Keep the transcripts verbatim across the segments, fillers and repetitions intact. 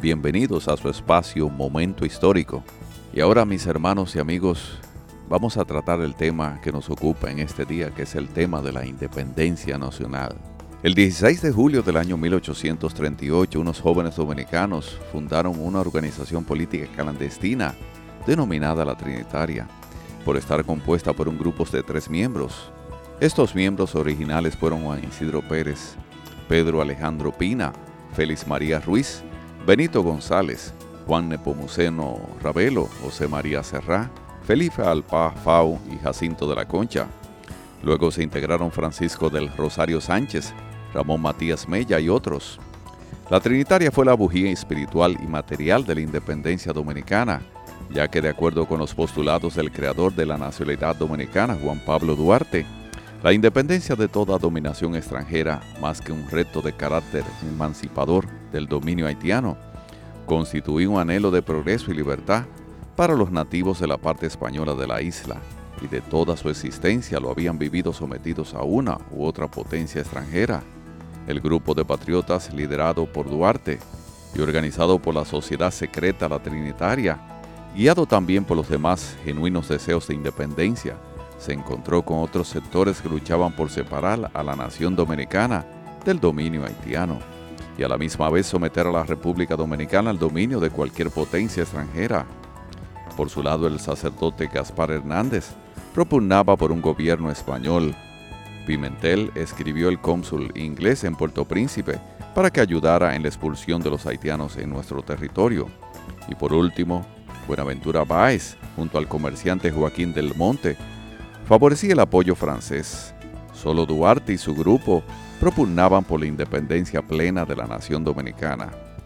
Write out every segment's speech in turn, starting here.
Bienvenidos a su espacio Momento Histórico. Y ahora, mis hermanos y amigos, vamos a tratar el tema que nos ocupa en este día, que es el tema de la independencia nacional. El dieciséis de julio del año mil ochocientos treinta y ocho, unos jóvenes dominicanos fundaron una organización política clandestina denominada La Trinitaria, por estar compuesta por un grupo de tres miembros. Estos miembros originales fueron Juan Isidro Pérez, Pedro Alejandro Pina, Félix María Ruiz, Benito González, Juan Nepomuceno Ravelo, José María Serrá, Felipe Alpá Fau y Jacinto de la Concha. Luego se integraron Francisco del Rosario Sánchez, Ramón Matías Mella y otros. La Trinitaria fue la bujía espiritual y material de la independencia dominicana, ya que de acuerdo con los postulados del creador de la nacionalidad dominicana, Juan Pablo Duarte, la independencia de toda dominación extranjera, más que un reto de carácter emancipador del dominio haitiano, constituía un anhelo de progreso y libertad para los nativos de la parte española de la isla, y de toda su existencia lo habían vivido sometidos a una u otra potencia extranjera. El grupo de patriotas liderado por Duarte y organizado por la sociedad secreta La Trinitaria, guiado también por los demás genuinos deseos de independencia, se encontró con otros sectores que luchaban por separar a la nación dominicana del dominio haitiano y a la misma vez someter a la República Dominicana al dominio de cualquier potencia extranjera. Por su lado, el sacerdote Gaspar Hernández propugnaba por un gobierno español. Pimentel escribió el cónsul inglés en Puerto Príncipe para que ayudara en la expulsión de los haitianos en nuestro territorio. Y por último, Buenaventura Báez, junto al comerciante Joaquín del Monte, favorecía el apoyo francés. Solo Duarte y su grupo propugnaban por la independencia plena de la nación dominicana.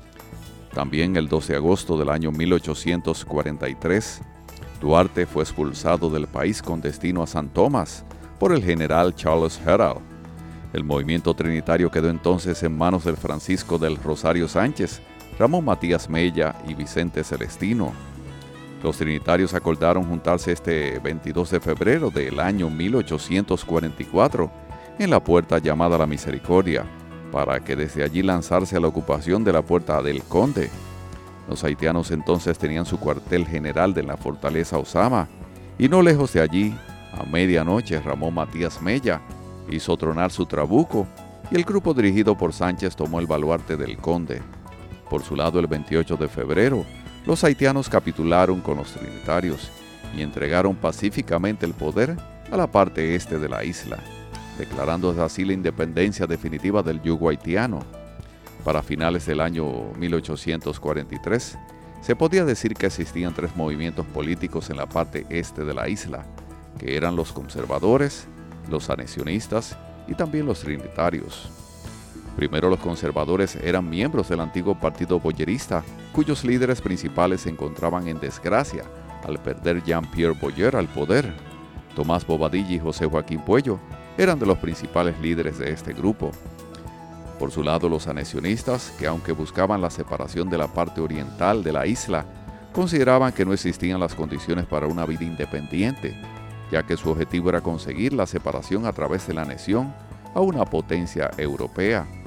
También el doce de agosto del año mil ochocientos cuarenta y tres, Duarte fue expulsado del país con destino a San Tomás por el general Charles Herald. El movimiento trinitario quedó entonces en manos del Francisco del Rosario Sánchez, Ramón Matías Mella y Vicente Celestino. Los trinitarios acordaron juntarse este veintidós de febrero del año mil ochocientos cuarenta y cuatro en la puerta llamada La Misericordia, para que desde allí lanzarse a la ocupación de la Puerta del Conde. Los haitianos entonces tenían su cuartel general de la fortaleza Osama, y no lejos de allí, a medianoche, Ramón Matías Mella hizo tronar su trabuco y el grupo dirigido por Sánchez tomó el baluarte del Conde. Por su lado, el veintiocho de febrero, los haitianos capitularon con los trinitarios y entregaron pacíficamente el poder a la parte este de la isla, declarando así la independencia definitiva del yugo haitiano. Para finales del año mil ochocientos cuarenta y tres, se podía decir que existían tres movimientos políticos en la parte este de la isla, que eran los conservadores, los anexionistas y también los trinitarios. Primero, los conservadores eran miembros del antiguo partido boyerista, cuyos líderes principales se encontraban en desgracia al perder Jean-Pierre Boyer al poder. Tomás Bobadilla y José Joaquín Puello eran de los principales líderes de este grupo. Por su lado, los anexionistas, que aunque buscaban la separación de la parte oriental de la isla, consideraban que no existían las condiciones para una vida independiente, ya que su objetivo era conseguir la separación a través de la anexión a una potencia europea.